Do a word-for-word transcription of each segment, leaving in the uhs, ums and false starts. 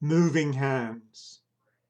Moving hands.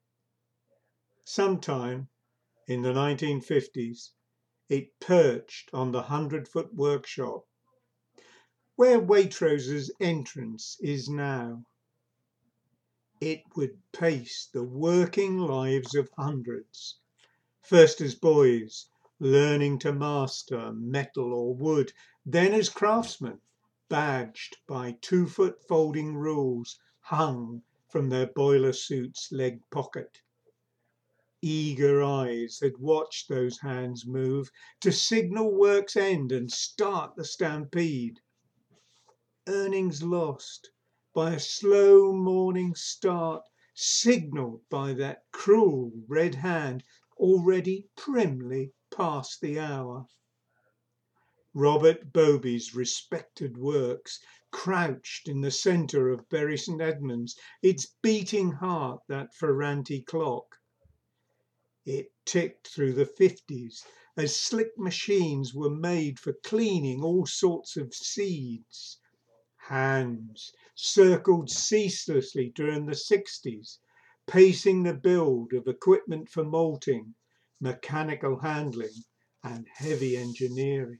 Sometime in the nineteen fifties, it perched on the hundred-foot workshop where Waitrose's entrance is now. It would pace the working lives of hundreds, first as boys, learning to master metal or wood, then as craftsmen, badged by two-foot folding rules hung from their boiler suit's leg pocket. Eager eyes had watched those hands move to signal work's end and start the stampede. Earnings lost by a slow morning start, signalled by that cruel red hand already primly past the hour. Robert Bowie's respected works crouched in the centre of Bury St Edmunds, its beating heart that Ferranti clock. It ticked through the fifties as slick machines were made for cleaning all sorts of seeds. Hands circled ceaselessly during the sixties, pacing the build of equipment for malting, mechanical handling and heavy engineering.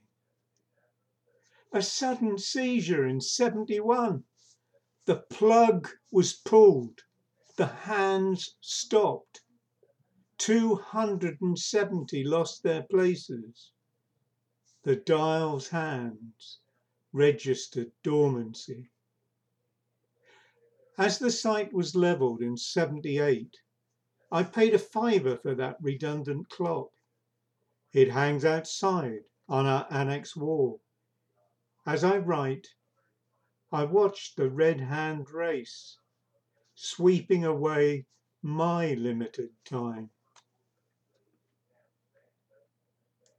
A sudden seizure in seventy-one. The plug was pulled. The hands stopped. two hundred seventy lost their places. The dial's hands registered dormancy. As the site was levelled in seventy-eight, I paid a fiver for that redundant clock. It hangs outside on our annex wall. As I write, I watched the red hand race, sweeping away my limited time.